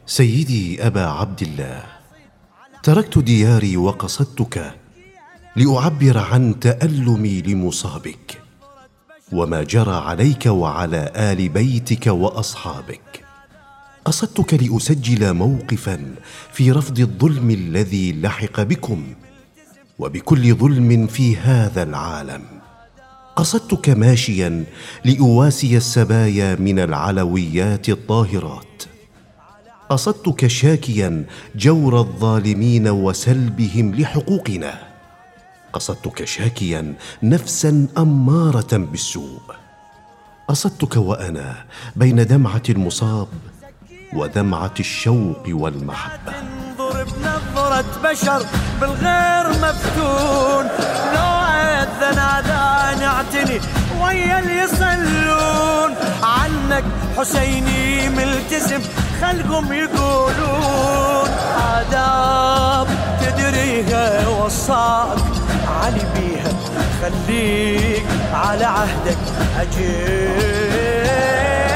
سيدي أبا عبد الله، تركت دياري وقصدتك لأعبر عن تألمي لمصابك وما جرى عليك وعلى آل بيتك وأصحابك. قصدتك لأسجل موقفا في رفض الظلم الذي لحق بكم وبكل ظلم في هذا العالم. قصدتك ماشيا لأواسي السبايا من العلويات الطاهرات. قصدتك شاكيا جور الظالمين وسلبهم لحقوقنا. قصدتك شاكيا نفسا أمارة بالسوء. قصدتك وأنا بين دمعة المصاب ودمعة الشوق والمحبة. انظر بنظرة بشر بالغير مفتون، لو أذن أذان اعتني ويا اللي يصلون عنك حسيني ملتزم، خلقهم يقولون آداب تدريها وصاك علي بيها، خليك على عهدك أجيب.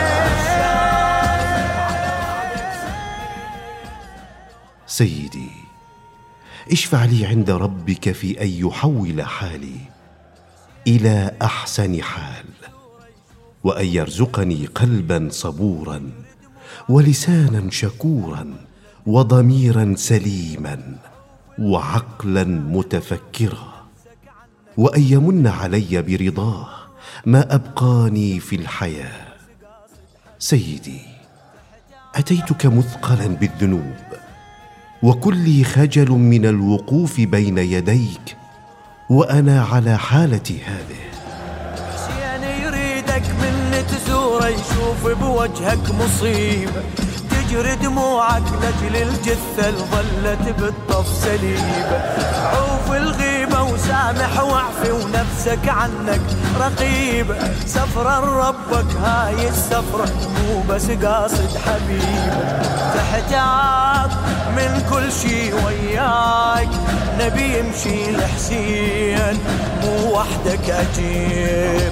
سيدي، اشفع لي عند ربك في أن يحول حالي إلى أحسن حال، وأن يرزقني قلبا صبورا ولسانا شكورا وضميرا سليما وعقلا متفكرا، وأن يمن علي برضاه ما أبقاني في الحياة. سيدي، أتيتك مثقلا بالذنوب وكلي خجل من الوقوف بين يديك وأنا على حالتي هذه. حسين يريدك من تزوره، يشوف بوجهك مصيبة، تجري دموعك لجل الجثة ظلت بالطف سليبة. عوف الغيبة وسامح واعفي ونفسك عنك رقيبة، سفرة ربك هاي السفرة مو بس قاصد حبيبة. تحتاج من كل شي وياك، نبي يمشي لحسين مو وحدك أجيب.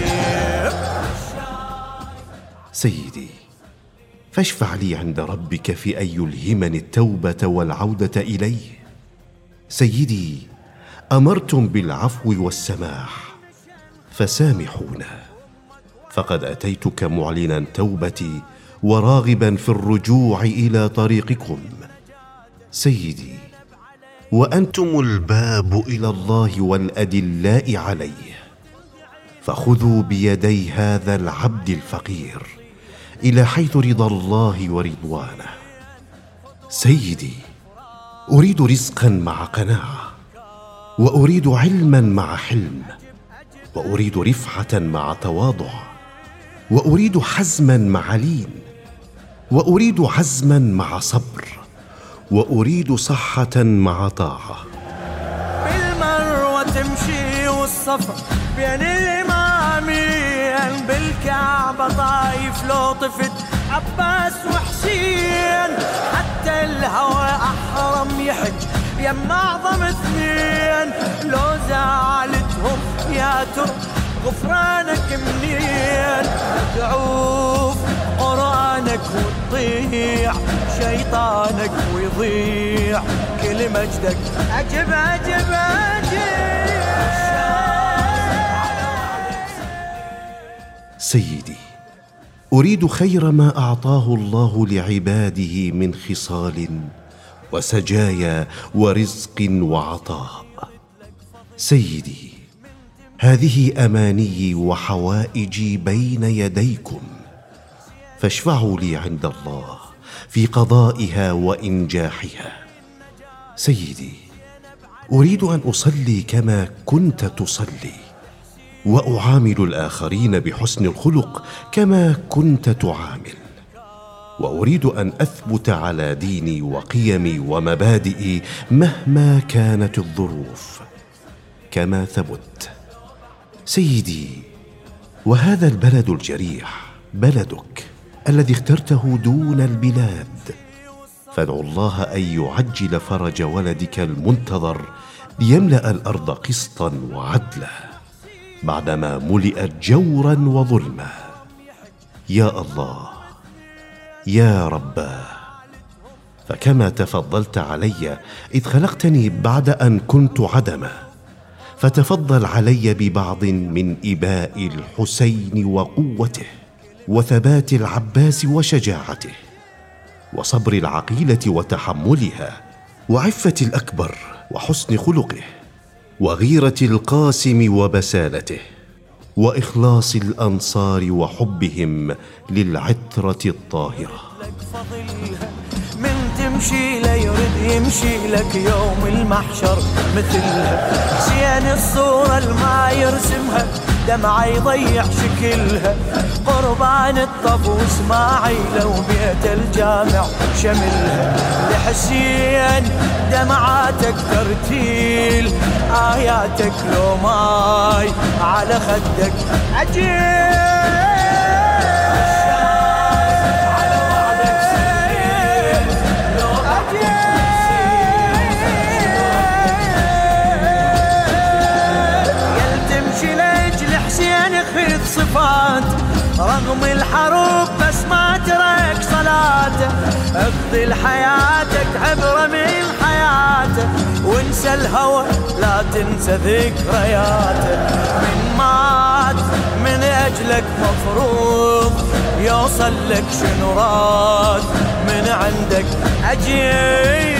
سيدي، فاشفع لي عند ربك في أن يلهمني التوبة والعودة إليه. سيدي، أمرتم بالعفو والسماح فسامحونا، فقد أتيتك معلنا توبتي وراغبا في الرجوع إلى طريقكم. سيدي، وأنتم الباب إلى الله والأدلاء عليه، فخذوا بيدي هذا العبد الفقير إلى حيث رضا الله ورضوانه. سيدي، أريد رزقا مع قناعة، وأريد علما مع حلم، وأريد رفعة مع تواضع، وأريد حزما مع لين، وأريد عزما مع صبر، وأريد صحة مع طاعة. بالمروة تمشي والصفا بين الإمامين، بالكعبة طايف لو طفت عباس وحسين، حتى الهوى أحرم يحج يم أعظم اثنين. لو زعلتهم يا ترى غفرانك منين، تعوف قرآنك وتطيع شيطانك ويضيع كل مجدك. أجب أجب أجب. سيدي، أريد خير ما أعطاه الله لعباده من خصال وسجايا ورزق وعطاء. سيدي، هذه أماني وحوائجي بين يديكم، فاشفعوا لي عند الله في قضائها وإنجاحها. سيدي، أريد أن أصلي كما كنت تصلي، وأعامل الآخرين بحسن الخلق كما كنت تعامل، وأريد أن أثبت على ديني وقيمي ومبادئي مهما كانت الظروف كما ثبت. سيدي، وهذا البلد الجريح بلدك الذي اخترته دون البلاد، فادعو الله أن يعجل فرج ولدك المنتظر ليملأ الأرض قسطا وعدلا بعدما ملئت جورا وظلما. يا الله، يا رباه، فكما تفضلت علي إذ خلقتني بعد أن كنت عدما، فتفضل علي ببعض من إباء الحسين وقوته، وثبات العباس وشجاعته، وصبر العقيلة وتحملها، وعفة الأكبر وحسن خلقه، وغيرة القاسم وبسالته، وإخلاص الأنصار وحبهم للعترة الطاهرة. من تمشي لا يرد يمشي لك يوم المحشر مثلها، حسين الصورة الما يرسمها دمعة يضيع شكلها، قربان الطف واسماعيل وبيت الجامع شملها، لحسين دمعاتك ترتيل آياتك لو ماي على خدك عجيب. صفات رغم الحروب بس ما ترك صلاته، اقضي لحياتك عبرة من حياته، وانسى الهوى لا تنسى ذكرياته، من مات من اجلك مفروض يوصل لك شنو راد من عندك عجيب.